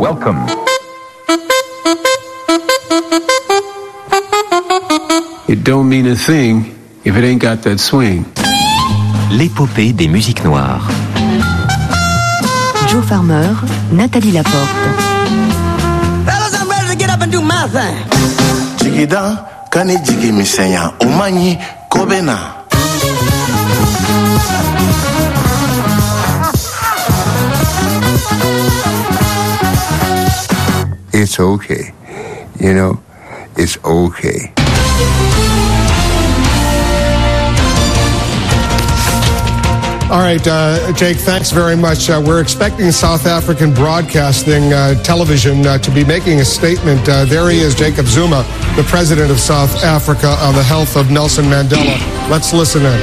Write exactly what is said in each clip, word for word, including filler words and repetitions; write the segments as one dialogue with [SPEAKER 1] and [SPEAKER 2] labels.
[SPEAKER 1] Welcome.
[SPEAKER 2] It don't mean a thing if it ain't got that swing.
[SPEAKER 3] L'épopée des musiques noires.
[SPEAKER 4] Joe Farmer, Nathalie Laporte.
[SPEAKER 5] Fellas, I'm ready to get up and do my thing.
[SPEAKER 6] Jigida, kani jigi misenya, umanyi kobena.
[SPEAKER 7] It's okay. You know, it's okay.
[SPEAKER 8] All right, uh, Jake, thanks very much. Uh, we're expecting South African Broadcasting uh, Television uh, to be making a statement. Uh, there he is, Jacob Zuma, the president of South Africa, on the health of Nelson Mandela. Let's listen in.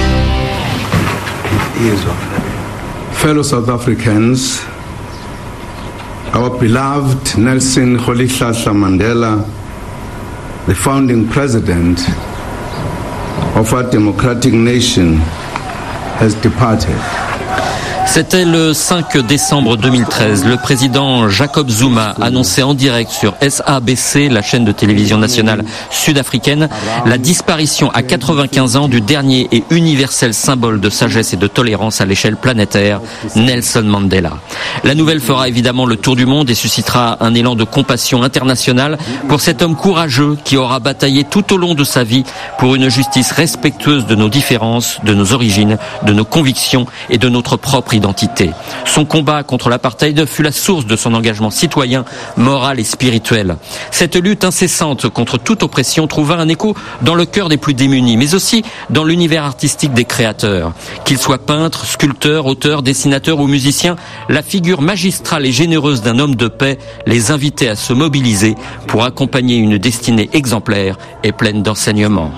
[SPEAKER 2] It is okay. Fellow South Africans, our beloved Nelson Rolihlahla Mandela, the founding president of our democratic nation, has departed.
[SPEAKER 9] C'était le cinq décembre deux mille treize. Le président Jacob Zuma annonçait en direct sur S A B C, la chaîne de télévision nationale sud-africaine, la disparition à quatre-vingt-quinze ans du dernier et universel symbole de sagesse et de tolérance à l'échelle planétaire, Nelson Mandela. La nouvelle fera évidemment le tour du monde et suscitera un élan de compassion internationale pour cet homme courageux qui aura bataillé tout au long de sa vie pour une justice respectueuse de nos différences, de nos origines, de nos convictions et de notre propre identité. Son combat contre l'apartheid fut la source de son engagement citoyen, moral et spirituel. Cette lutte incessante contre toute oppression trouva un écho dans le cœur des plus démunis, mais aussi dans l'univers artistique des créateurs. Qu'ils soient peintres, sculpteurs, auteurs, dessinateurs ou musiciens, la figure magistrale et généreuse d'un homme de paix les invitait à se mobiliser pour accompagner une destinée exemplaire et pleine d'enseignements.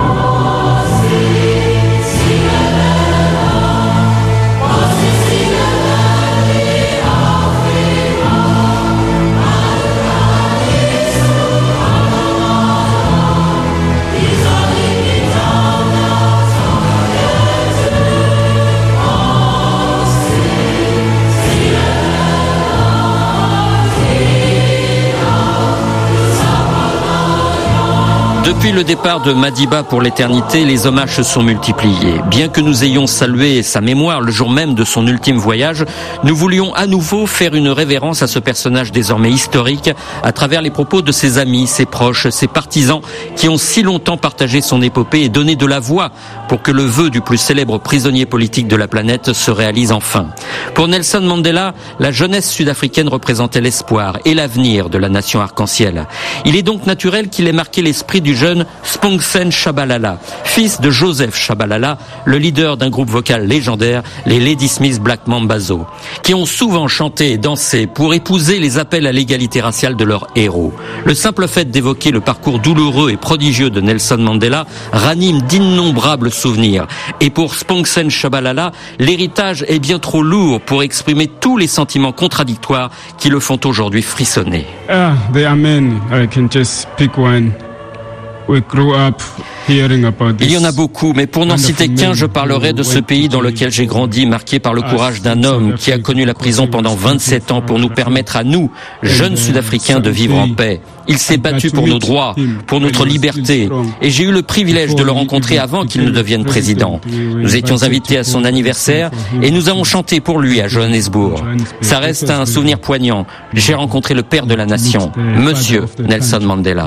[SPEAKER 9] Depuis le départ de Madiba pour l'éternité, les hommages se sont multipliés. Bien que nous ayons salué sa mémoire le jour même de son ultime voyage, nous voulions à nouveau faire une révérence à ce personnage désormais historique à travers les propos de ses amis, ses proches, ses partisans qui ont si longtemps partagé son épopée et donné de la voix pour que le vœu du plus célèbre prisonnier politique de la planète se réalise enfin. Pour Nelson Mandela, la jeunesse sud-africaine représentait l'espoir et l'avenir de la nation arc-en-ciel. Il est donc naturel qu'il ait marqué l'esprit du jeune Sphongsen Tshabalala, fils de Joseph Tshabalala, le leader d'un groupe vocal légendaire, les Ladysmith Black Mambazo, qui ont souvent chanté et dansé pour épouser les appels à l'égalité raciale de leurs héros. Le simple fait d'évoquer le parcours douloureux et prodigieux de Nelson Mandela ranime d'innombrables souvenirs. Et pour Sphongsen Tshabalala, l'héritage est bien trop lourd pour exprimer tous les sentiments contradictoires qui le font aujourd'hui frissonner.
[SPEAKER 10] Ah, there are many. I can just pick one. We grew up hearing about this.
[SPEAKER 9] Il y en a beaucoup, mais pour n'en citer qu'un, je parlerai de ce pays dans lequel j'ai grandi, marqué par le courage d'un homme qui a connu la prison pendant vingt-sept ans pour nous permettre à nous, jeunes Sud-Africains, de vivre en paix. Il s'est battu pour nos droits, pour notre liberté, et j'ai eu le privilège de le rencontrer avant qu'il ne devienne président. Nous étions invités à son anniversaire et nous avons chanté pour lui à Johannesburg. Ça reste un souvenir poignant. J'ai rencontré le père de la nation, Monsieur Nelson Mandela.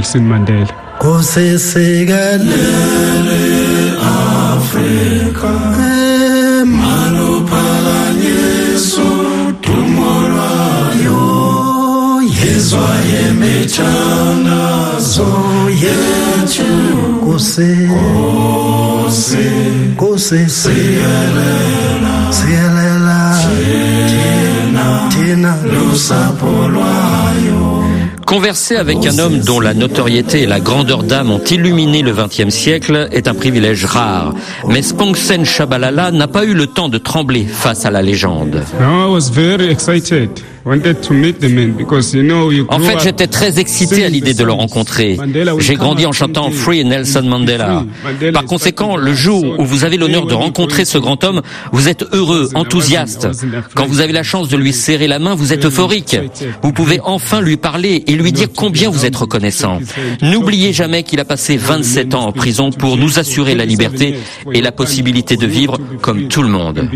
[SPEAKER 9] Converser avec un homme dont la notoriété et la grandeur d'âme ont illuminé le vingtième siècle est un privilège rare. Mais Sphongsen Tshabalala n'a pas eu le temps de trembler face à la légende.
[SPEAKER 10] I was very excited.
[SPEAKER 9] En fait, j'étais très excité à l'idée de le rencontrer. J'ai grandi en chantant Free Nelson Mandela. Par conséquent, le jour où vous avez l'honneur de rencontrer ce grand homme, vous êtes heureux, enthousiaste. Quand vous avez la chance de lui serrer la main, vous êtes euphorique. Vous pouvez enfin lui parler et lui dire combien vous êtes reconnaissant. N'oubliez jamais qu'il a passé vingt-sept ans en prison pour nous assurer la liberté et la possibilité de vivre comme tout le monde.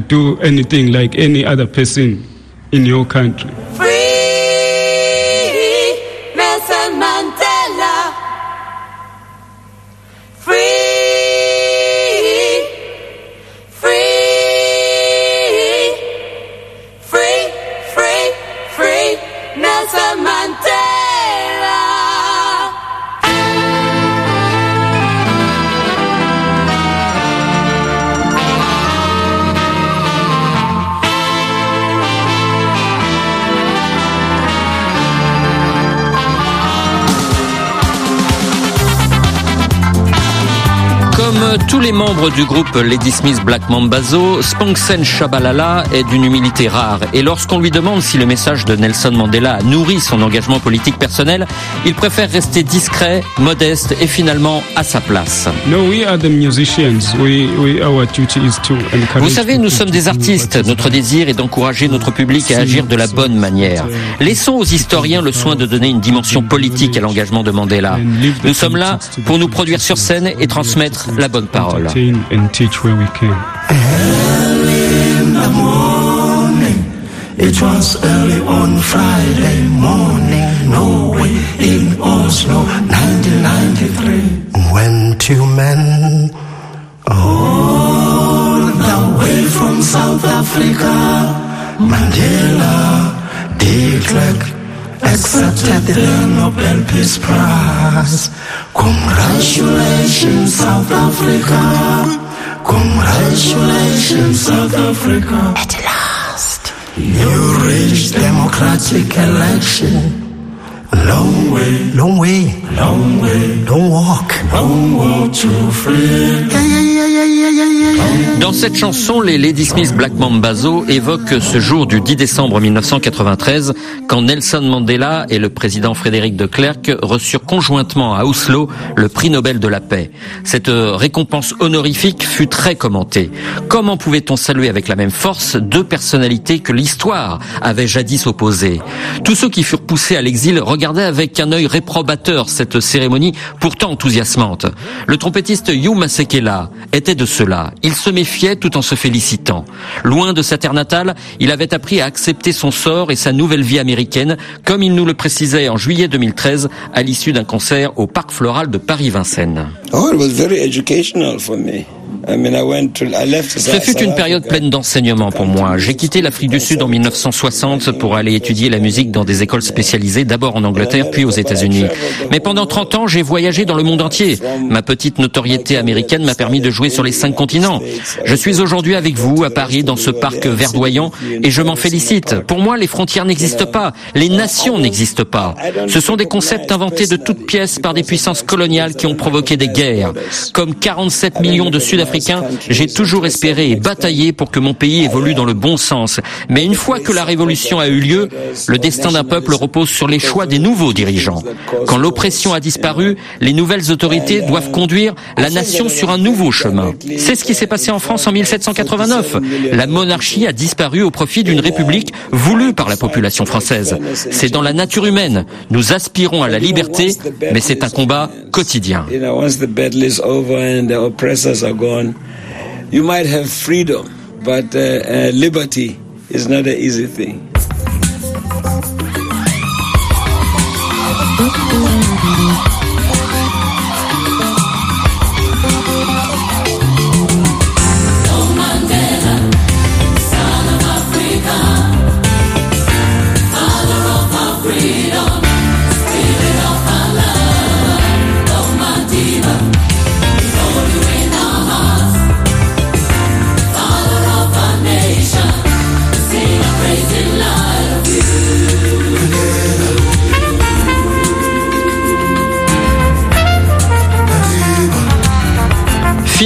[SPEAKER 10] In your country.
[SPEAKER 5] Free Nelson Mandela. Free, free, free, free, free Nelson Mandela.
[SPEAKER 9] Comme tous les membres du groupe Ladysmith Black Mambazo, Sphonxen Tshabalala est d'une humilité rare. Et lorsqu'on lui demande si le message de Nelson Mandela a nourri son engagement politique personnel, il préfère rester discret, modeste et finalement à sa place. Vous savez, nous sommes des artistes. Notre désir est d'encourager notre public à agir de la bonne manière. Laissons aux historiens le soin de donner une dimension politique à l'engagement de Mandela. Nous sommes là pour nous produire sur scène et transmettre la bonne parole.
[SPEAKER 6] Early in the morning, it was early on Friday morning, Norway in Oslo, nineteen ninety-three, when two men all the way from South Africa, Mandela, de Klerk, accepted the Nobel Peace Prize. Congratulations, South Africa. Congratulations, South Africa. At last, you reached democratic election. Long way, long way, long way, long walk, long walk to freedom. Yeah, yeah, yeah, yeah, yeah, yeah, yeah.
[SPEAKER 9] Dans cette chanson, les Ladysmith Black Mambazo évoquent ce jour du dix décembre mille neuf cent quatre-vingt-treize, quand Nelson Mandela et le président Frédéric de Klerk reçurent conjointement à Oslo le prix Nobel de la paix. Cette récompense honorifique fut très commentée. Comment pouvait-on saluer avec la même force deux personnalités que l'histoire avait jadis opposées? Tous ceux qui furent poussés à l'exil regardaient avec un œil réprobateur cette cérémonie pourtant enthousiasmante. Le trompettiste Hugh Masekela était de ceux-là. Il se méfiait tout en se félicitant. Loin de sa terre natale, il avait appris à accepter son sort et sa nouvelle vie américaine, comme il nous le précisait en juillet deux mille treize à l'issue d'un concert au Parc Floral de Paris-Vincennes.
[SPEAKER 1] Oh, it was very educational for me.
[SPEAKER 9] Ce fut une période pleine d'enseignements pour moi. J'ai quitté l'Afrique du Sud en mille neuf cent soixante pour aller étudier la musique dans des écoles spécialisées, d'abord en Angleterre puis aux États-Unis. Mais pendant trente ans, j'ai voyagé dans le monde entier. Ma petite notoriété américaine m'a permis de jouer sur les cinq continents. Je suis aujourd'hui avec vous à Paris dans ce parc verdoyant et je m'en félicite. Pour moi, les frontières n'existent pas, les nations n'existent pas. Ce sont des concepts inventés de toutes pièces par des puissances coloniales qui ont provoqué des guerres. Comme quarante-sept millions de Sud-Africains, j'ai toujours espéré et bataillé pour que mon pays évolue dans le bon sens. Mais une fois que la révolution a eu lieu, le destin d'un peuple repose sur les choix des nouveaux dirigeants. Quand l'oppression a disparu, les nouvelles autorités doivent conduire la nation sur un nouveau chemin. C'est ce qui s'est passé en France en mille sept cent quatre-vingt-neuf. La monarchie a disparu au profit d'une république voulue par la population française. C'est dans la nature humaine. Nous aspirons à la liberté, mais c'est un combat quotidien.
[SPEAKER 1] You might have freedom, but uh, uh, liberty is not an easy thing.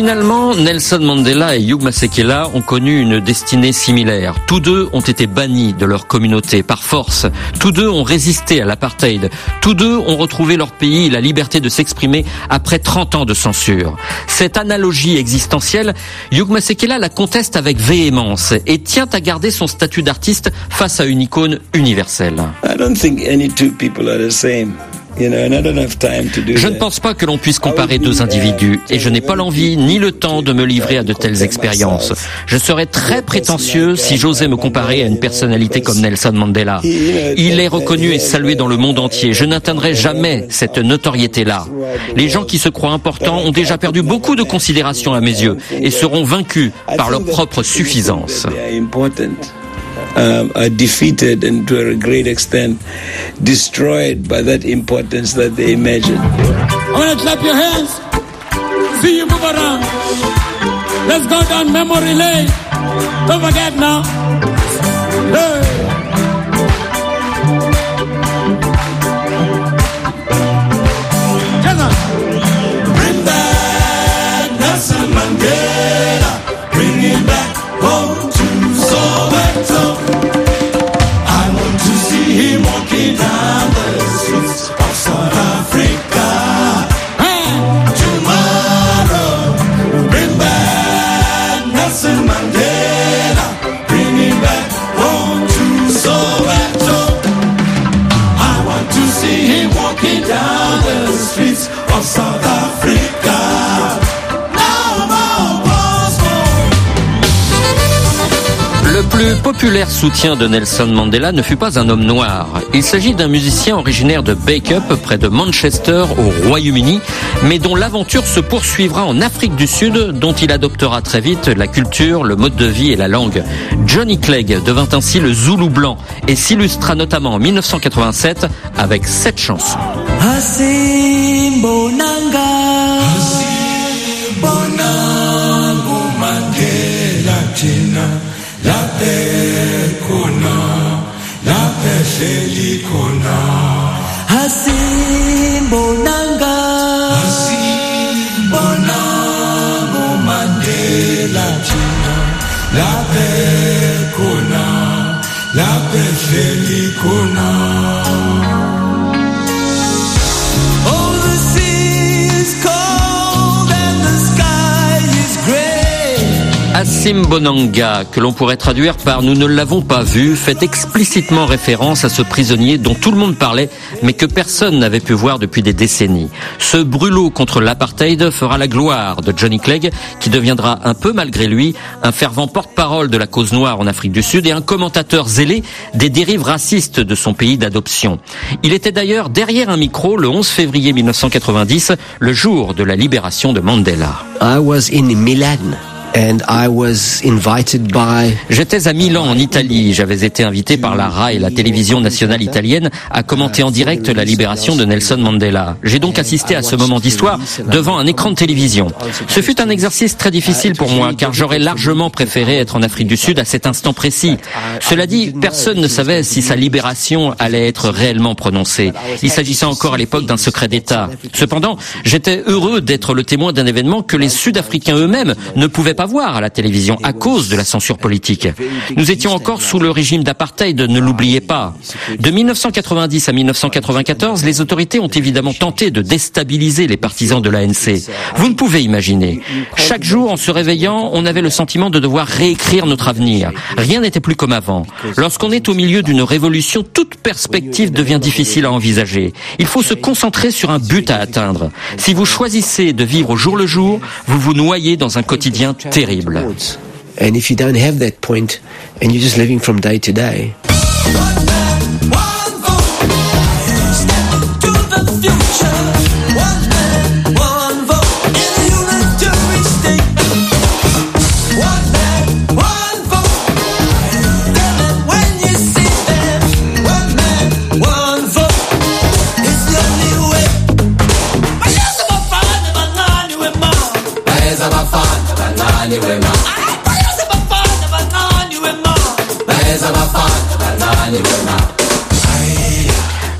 [SPEAKER 9] Finalement, Nelson Mandela et Hugh Masekela ont connu une destinée similaire. Tous deux ont été bannis de leur communauté par force. Tous deux ont résisté à l'apartheid. Tous deux ont retrouvé leur pays et la liberté de s'exprimer après trente ans de censure. Cette analogie existentielle, Hugh Masekela la conteste avec véhémence et tient à garder son statut d'artiste face à une icône universelle.
[SPEAKER 1] I don't think any two people are the same. You know, and I don't have time to do
[SPEAKER 9] Je ne
[SPEAKER 1] that.
[SPEAKER 9] pense pas que l'on puisse comparer deux individus et je n'ai pas l'envie ni le temps de me livrer à de telles expériences. Je serais très prétentieux si j'osais me comparer à une personnalité comme Nelson Mandela. Il est reconnu et salué dans le monde entier. Je n'atteindrai jamais cette notoriété-là. Les gens qui se croient importants ont déjà perdu beaucoup de considération à mes yeux et seront vaincus par leur propre suffisance.
[SPEAKER 1] Um, are defeated and to a great extent destroyed by that importance that they imagine.
[SPEAKER 11] I want to clap your hands. See you move around. Let's go down memory lane. Don't forget now. Hey.
[SPEAKER 6] Bring back Nelson Mandela. Bring him back home to Soweto. Walking down the streets of South Africa. Hey. Tomorrow, bring back Nelson Mandela. Bring him back home to Soweto. I want to see him walking down the streets of South Africa. No more postpone.
[SPEAKER 9] Le plus populaire soutien de Nelson Mandela ne fut pas un homme noir. Il s'agit d'un musicien originaire de Bacup, près de Manchester, au Royaume-Uni, mais dont l'aventure se poursuivra en Afrique du Sud, dont il adoptera très vite la culture, le mode de vie et la langue. Johnny Clegg devint ainsi le Zoulou blanc et s'illustra notamment en mille neuf cent quatre-vingt-sept avec cette chanson.
[SPEAKER 6] Asimbonanga, Asimbonango Mandela Tina. La paix kona, la paix chélie kona. Asimbonanga, Asimbonango Mandela Tina. La paix kona, la paix chélie kona. Oh, the sea is cold and the sky is grey.
[SPEAKER 9] Asimbonanga, que l'on pourrait traduire par « Nous ne l'avons pas vu », fait explicitement référence à ce prisonnier dont tout le monde parlait, mais que personne n'avait pu voir depuis des décennies. Ce brûlot contre l'apartheid fera la gloire de Johnny Clegg, qui deviendra un peu malgré lui un fervent porte-parole de la cause noire en Afrique du Sud et un commentateur zélé des dérives racistes de son pays d'adoption. Il était d'ailleurs derrière un micro le onze février mille neuf cent quatre-vingt-dix, le jour de la libération de Mandela.
[SPEAKER 12] I was in Milan. And I was invited by...
[SPEAKER 9] J'étais à Milan, en Italie. J'avais été invité par la R A I, la télévision nationale italienne, à commenter en direct la libération de Nelson Mandela. J'ai donc assisté à ce moment d'histoire devant un écran de télévision. Ce fut un exercice très difficile pour moi, car j'aurais largement préféré être en Afrique du Sud à cet instant précis. Cela dit, personne ne savait si sa libération allait être réellement prononcée. Il s'agissait encore à l'époque d'un secret d'État. Cependant, j'étais heureux d'être le témoin d'un événement que les Sud-Africains eux-mêmes ne pouvaient pas voir à la télévision à cause de la censure politique. Nous étions encore sous le régime d'apartheid, ne l'oubliez pas. De mille neuf cent quatre-vingt-dix à mille neuf cent quatre-vingt-quatorze, les autorités ont évidemment tenté de déstabiliser les partisans de l'A N C. Vous ne pouvez imaginer. Chaque jour, en se réveillant, on avait le sentiment de devoir réécrire notre avenir. Rien n'était plus comme avant. Lorsqu'on est au milieu d'une révolution, toute perspective devient difficile à envisager. Il faut se concentrer sur un but à atteindre. Si vous choisissez de vivre au jour le jour, vous vous noyez dans un quotidien terrible.
[SPEAKER 12] And if you don't have that point and you're just living from day to day.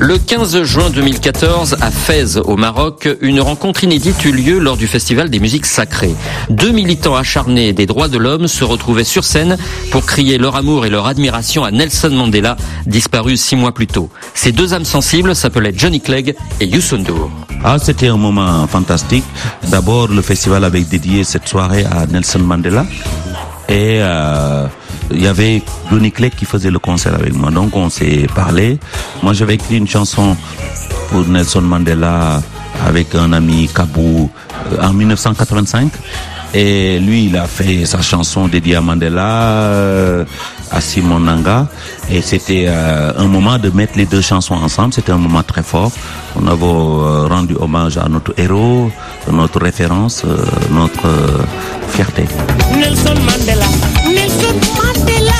[SPEAKER 9] Le quinze juin deux mille quatorze, à Fès, au Maroc, une rencontre inédite eut lieu lors du Festival des musiques sacrées. Deux militants acharnés des droits de l'homme se retrouvaient sur scène pour crier leur amour et leur admiration à Nelson Mandela, disparu six mois plus tôt. Ces deux âmes sensibles s'appelaient Johnny Clegg et Youssou N'Dour.
[SPEAKER 13] Ah, c'était un moment fantastique. D'abord, le festival avait dédié cette soirée à Nelson Mandela. Et euh, il y avait Johnny Clegg qui faisait le concert avec moi. Donc on s'est parlé. Moi j'avais écrit une chanson pour Nelson Mandela avec un ami Kabou euh, en dix-neuf cent quatre-vingt-cinq. Et lui il a fait sa chanson dédiée à Mandela, euh, à Simon Nanga. Et c'était euh, un moment de mettre les deux chansons ensemble. C'était un moment très fort. On avait euh, rendu hommage à notre héros, notre référence, euh, notre euh, fierté.
[SPEAKER 11] Nelson Mandela, Nelson Mandela.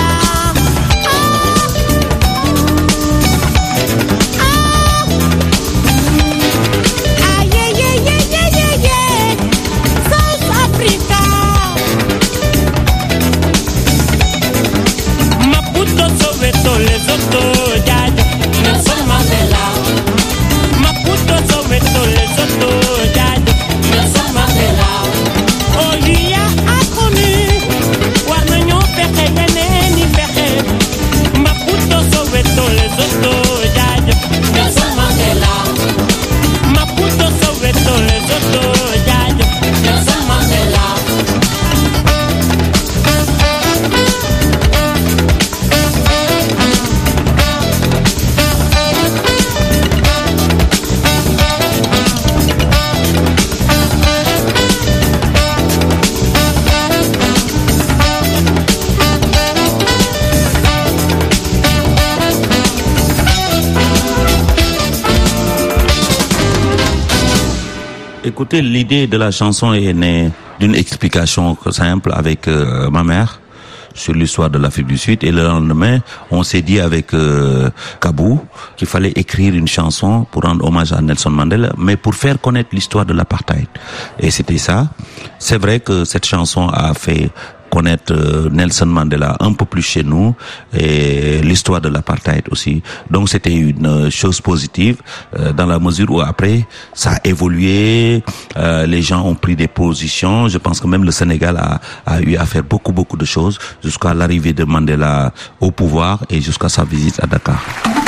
[SPEAKER 13] Écoutez, l'idée de la chanson est née d'une explication simple avec euh, ma mère sur l'histoire de l'Afrique du Sud. Et le lendemain, on s'est dit avec euh, Kabou qu'il fallait écrire une chanson pour rendre hommage à Nelson Mandela, mais pour faire connaître l'histoire de l'apartheid. Et c'était ça. C'est vrai que cette chanson a fait connaître euh, Nelson Mandela un peu plus chez nous et l'histoire de l'apartheid aussi. Donc c'était une euh, chose positive euh, dans la mesure où après ça a évolué, euh, les gens ont pris des positions. Je pense que même le Sénégal a, a eu à faire beaucoup beaucoup de choses jusqu'à l'arrivée de Mandela au pouvoir et jusqu'à sa visite à Dakar.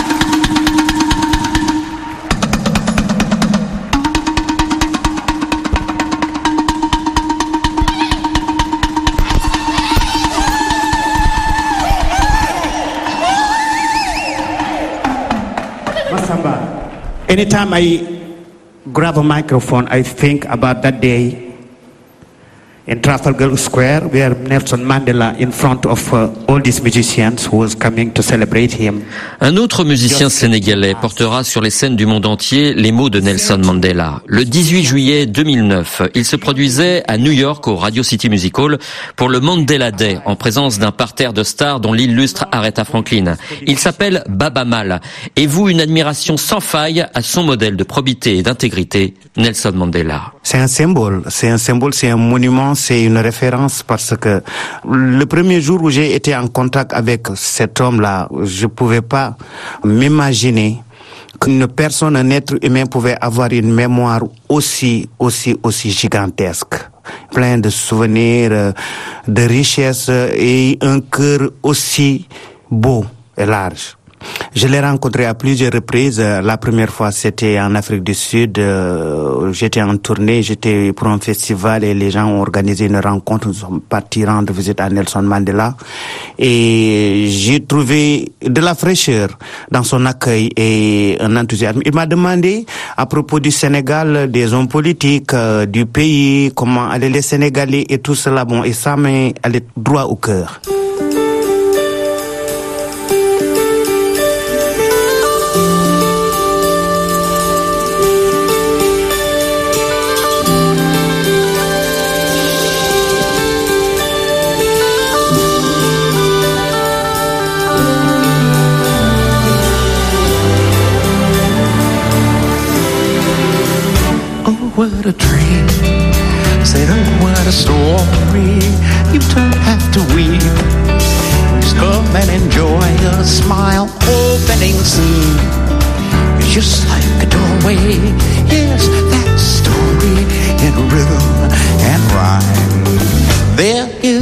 [SPEAKER 14] Anytime I grab a microphone, I think about that day in Trafalgar Square where Nelson Mandela, in front of uh, all these musicians who was coming to celebrate him.
[SPEAKER 9] Un autre musicien sénégalais portera sur les scènes du monde entier les mots de Nelson Mandela. Le dix-huit juillet deux mille neuf, il se produisait à New York au Radio City Music Hall pour le Mandela Day en présence d'un parterre de stars dont l'illustre Aretha Franklin. Il s'appelle Baba Mal et voue une admiration sans faille à son modèle de probité et d'intégrité, Nelson Mandela.
[SPEAKER 14] C'est un symbole, c'est un symbole, c'est un monument, c'est une référence parce que le premier jour où j'ai été en contact avec cet homme-là, je pouvais pas m'imaginer qu'une personne, un être humain pouvait avoir une mémoire aussi, aussi, aussi gigantesque. Plein de souvenirs, de richesses et un cœur aussi beau et large. Je l'ai rencontré à plusieurs reprises. La première fois, c'était en Afrique du Sud. J'étais en tournée, j'étais pour un festival et les gens ont organisé une rencontre. Nous sommes partis rendre visite à Nelson Mandela. Et j'ai trouvé de la fraîcheur dans son accueil et un enthousiasme. Il m'a demandé à propos du Sénégal, des hommes politiques, du pays, comment allaient les Sénégalais et tout cela. Bon, et ça m'est allé droit au cœur.
[SPEAKER 6] What a dream, said oh what a story, you don't have to weep, just come and enjoy a smile opening soon,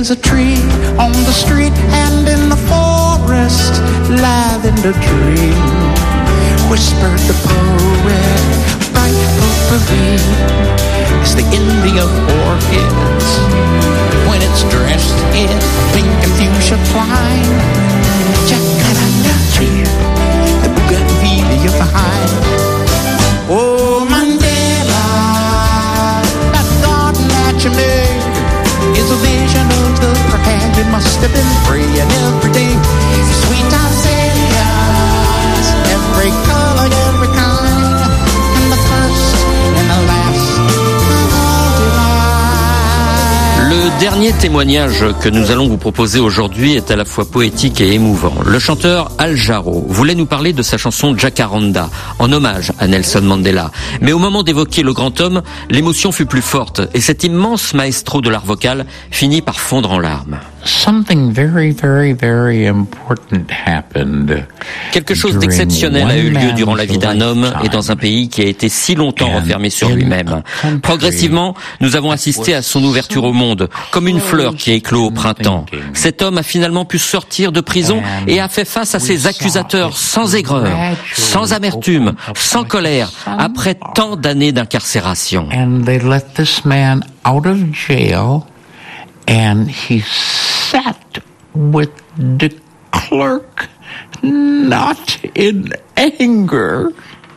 [SPEAKER 15] is a tree on the street and in the forest, lavender dream, whispered the poet. Bright potpourri is the Indian orchids when it's dressed in pink and fuchsia twine. Jacaranda tree, the bougainvillea behind. Oh, Mandela, that garden that you made is a vision of the grand. It must have been praying every day. Sweet azaleas, every color, every kind, and the first and the last of all divine.
[SPEAKER 9] Le dernier témoignage que nous allons vous proposer aujourd'hui est à la fois poétique et émouvant. Le chanteur Al Jarreau voulait nous parler de sa chanson Jacaranda, en hommage à Nelson Mandela. Mais au moment d'évoquer le grand homme, l'émotion fut plus forte et cet immense maestro de l'art vocal finit par fondre en larmes.
[SPEAKER 15] Something very, very, very important happened.
[SPEAKER 9] Quelque chose d'exceptionnel a eu lieu durant la vie d'un homme et dans un pays qui a été si longtemps renfermé sur lui-même. Progressivement, nous avons assisté à son ouverture au monde, comme une fleur qui éclot au printemps. Cet homme a finalement pu sortir de prison et a fait face à ses accusateurs sans aigreur, sans amertume, sans colère, après tant d'années d'incarcération.
[SPEAKER 15] And they let this man out of jail, and he sat with the clerk, not in anger,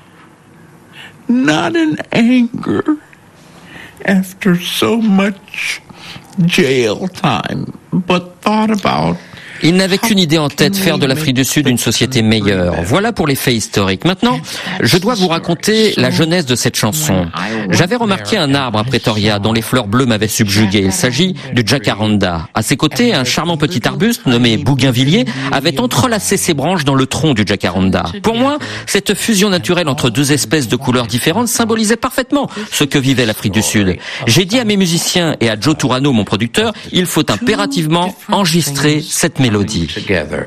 [SPEAKER 15] not in anger, after so much jail time, but thought about.
[SPEAKER 9] Il n'avait qu'une idée en tête, faire de l'Afrique du Sud une société meilleure. Voilà pour les faits historiques. Maintenant, je dois vous raconter la jeunesse de cette chanson. J'avais remarqué un arbre à Pretoria dont les fleurs bleues m'avaient subjugué. Il s'agit du jacaranda. À ses côtés, un charmant petit arbuste nommé bougainvillier avait entrelacé ses branches dans le tronc du jacaranda. Pour moi, cette fusion naturelle entre deux espèces de couleurs différentes symbolisait parfaitement ce que vivait l'Afrique du Sud. J'ai dit à mes musiciens et à Joe Turano, mon producteur, il faut impérativement enregistrer cette mélodie.
[SPEAKER 15] Together.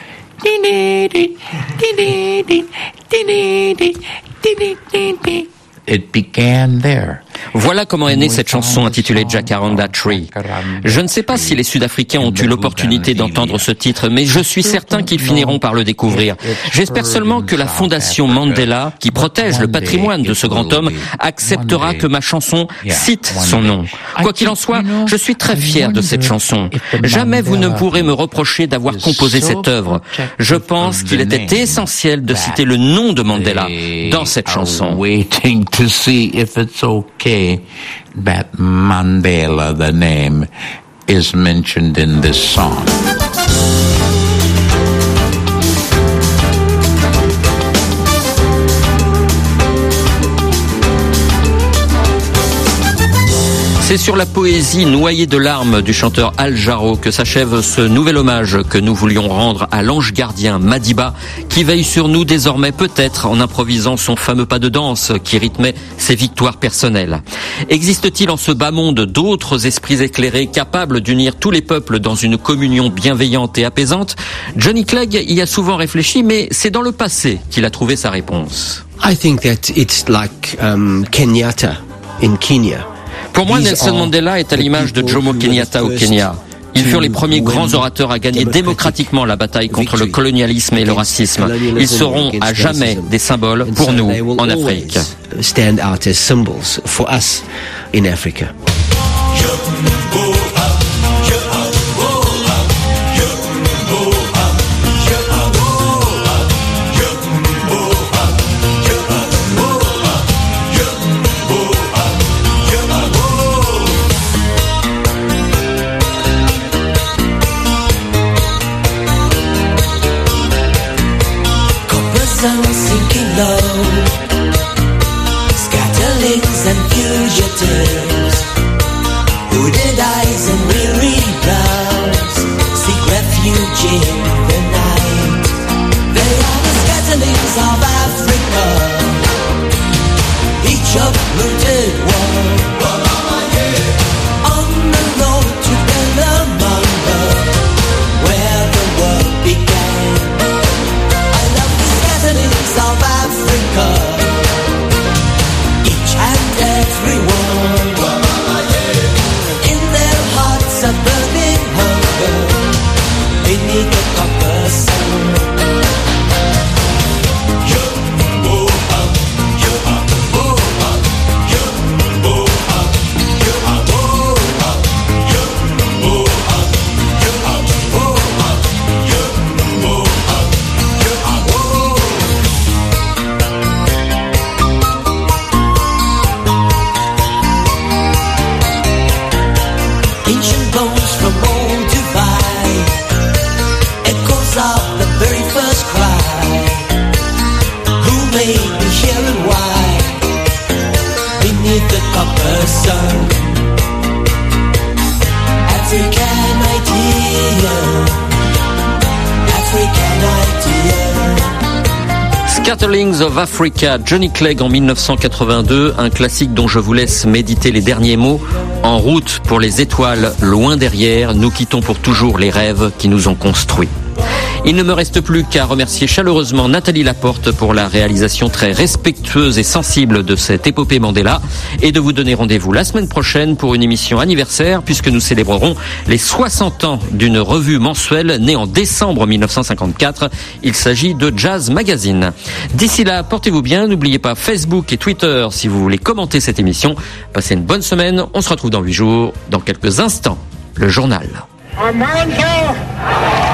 [SPEAKER 15] It began there.
[SPEAKER 9] Voilà comment est née cette chanson intitulée Jacaranda Tree. Je ne sais pas si les Sud-Africains ont eu l'opportunité d'entendre ce titre, mais je suis certain qu'ils finiront par le découvrir. J'espère seulement que la Fondation Mandela, qui protège le patrimoine de ce grand homme, acceptera que ma chanson cite son nom. Quoi qu'il en soit, je suis très fier de cette chanson. Jamais vous ne pourrez me reprocher d'avoir composé cette œuvre. Je pense qu'il était essentiel de citer le nom de Mandela dans cette chanson.
[SPEAKER 15] To see if it's okay that Mandela, the name, is mentioned in this song.
[SPEAKER 9] C'est sur la poésie noyée de larmes du chanteur Al Jarreau que s'achève ce nouvel hommage que nous voulions rendre à l'ange gardien Madiba, qui veille sur nous désormais peut-être en improvisant son fameux pas de danse qui rythmait ses victoires personnelles. Existe-t-il en ce bas monde d'autres esprits éclairés capables d'unir tous les peuples dans une communion bienveillante et apaisante? Johnny Clegg y a souvent réfléchi, mais c'est dans le passé qu'il a trouvé sa réponse.
[SPEAKER 12] I think that it's like um, Kenyatta in Kenya.
[SPEAKER 9] Pour moi, Nelson Mandela est à l'image de Jomo Kenyatta au Kenya. Ils furent les premiers grands orateurs à gagner démocratiquement la bataille contre le colonialisme et le racisme. Ils seront à jamais des symboles pour nous en Afrique.
[SPEAKER 12] Stand out as symbols for us in Africa.
[SPEAKER 16] Sinking low, scatterlings and fugitives, hooded eyes and weary brows, seek refuge in the night. They are the scatterlings of Africa, each uprooted one, on the road to Bellamanga, where the world began. Of Africa, each and every one, in their hearts a burning hope.
[SPEAKER 9] Scatterlings of Africa, Johnny Clegg en mille neuf cent quatre-vingt-deux, un classique dont je vous laisse méditer les derniers mots. En route pour les étoiles, loin derrière, nous quittons pour toujours les rêves qui nous ont construits. Il ne me reste plus qu'à remercier chaleureusement Nathalie Laporte pour la réalisation très respectueuse et sensible de cette épopée Mandela et de vous donner rendez-vous la semaine prochaine pour une émission anniversaire puisque nous célébrerons les soixante ans d'une revue mensuelle née en décembre mille neuf cent cinquante-quatre. Il s'agit de Jazz Magazine. D'ici là, portez-vous bien. N'oubliez pas Facebook et Twitter si vous voulez commenter cette émission. Passez une bonne semaine. On se retrouve dans huit jours. Dans quelques instants, le journal.
[SPEAKER 11] Amanda!